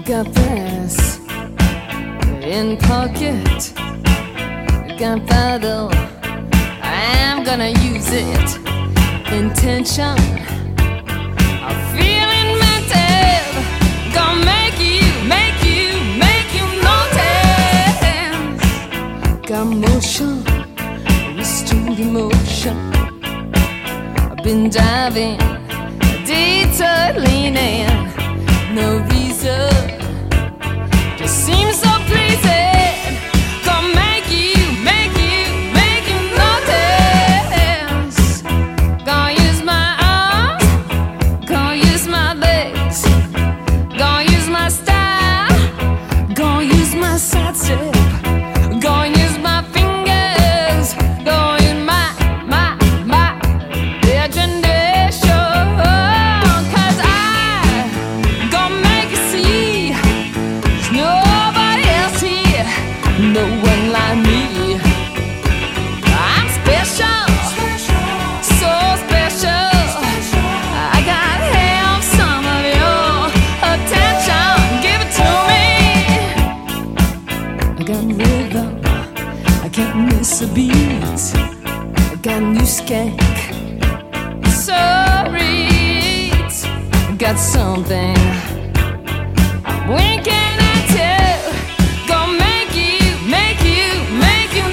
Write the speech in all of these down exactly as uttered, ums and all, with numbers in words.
Got brass in pocket, gunpowder, I'm gonna use it. Intention of feeling mental, gonna make you, make you, make you notice. Got motion, restrained emotion. I've been diving, detour leaning, no reason. Just seems so pleasing. Gonna make you, make you, make you notice. Gonna use my arms, gonna use my legs, gonna use my style, gonna use my side step, gonna use my fingers, gonna use my, my, my imagination. Cause I gonna make you see there's nobody else here, no one like me. I'm special, so special. I gotta have some of your attention. Give it to me. I got rhythm, I can't miss a beat. I got a new skank, so read. I got something I'm winking at you. Gonna make you, make you, make you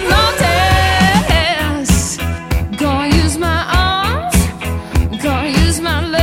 notice. Gonna use my arms, gonna use my legs.